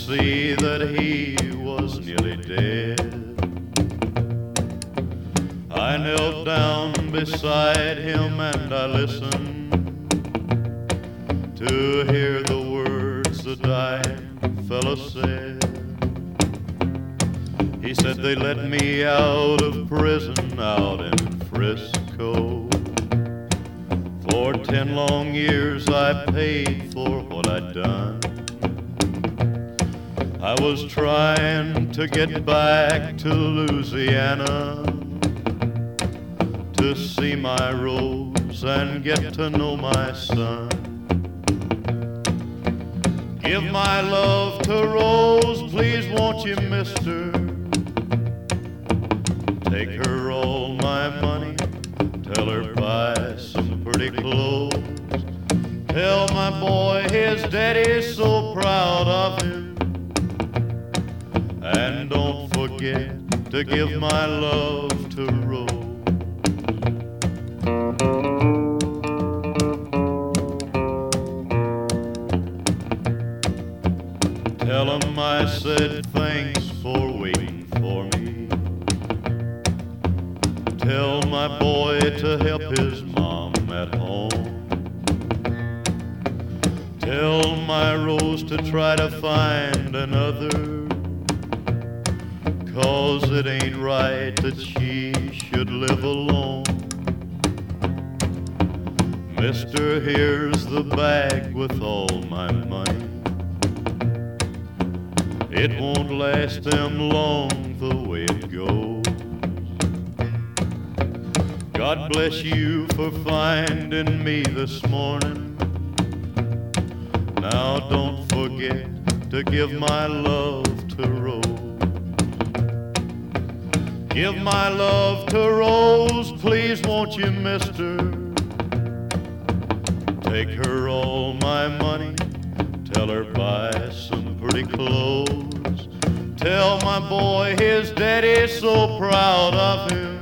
see that he was nearly dead. I knelt down beside him and I listened to hear the words the dying fellow said. He said they let me out of prison out in Frisco. For 10 long years I paid for what I'd done. I was trying to get back to Louisiana to see my Rose and get to know my son. Give my love to Rose, please won't you, mister? Take her all my money, tell her buy some pretty clothes. Tell my boy his daddy's so proud of him. And don't forget to give my love to Rose. Tell him I said thanks for waiting for me. Tell my boy to help his mom at home. Tell my Rose to try to find another, 'cause it ain't right that she should live alone. Mister, here's the bag with all my money. It won't last them long the way it goes. God bless you for finding me this morning. Now don't forget to give my love to Rose. Give my love to Rose, please won't you, mister? Take her all my money, tell her buy some pretty clothes. Tell my boy his daddy's so proud of him.